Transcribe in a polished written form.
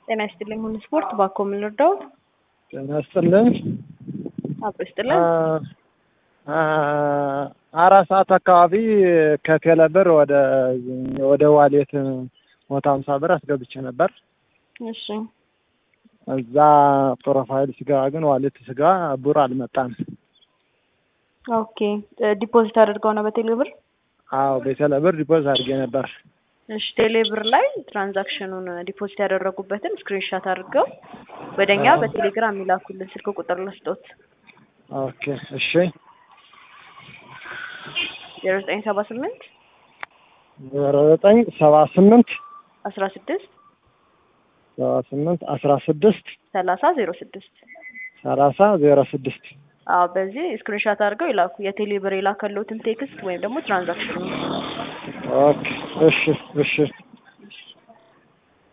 ጤና ይስጥልኝ። ሁሉ ስፖርት ባኮ ምን ልርዳው? ጤና ይስጥልኝ። አብስጥልኝ። 4 ሰዓት አካባቢ ከቴሌብር ወደ ዋሌት 150 ብር አስገብቼ ነበር። እሺ እዛ ፕሮፋይል ሲገባ ግን ዋሌት ሲገባ ብር አልመጣም። ኦኬ ዲፖዚት አድርገው ነው በቴሌብር? አዎ በቴሌብር ዲፖዚት አድርጌ ነበር። እሺ ቴሌብር ላይ ትራንዛክሽኑን ዲፖዚት ያደረጉበትን ስክሪንሾት አድርገው ወደኛ በቴሌግራም ይላኩልን። ስልክ ቁጥር ልስጦት። ኦኬ እሺ 0978 0978 16 16 30 06 አዎ በዚህ ስክሪንሾት አድርገው ይላኩ። የቴሌብር የላከሉትን ቴክስት ወይም ደግሞ ትራንዛክሽኑ። ኦኬ እሺ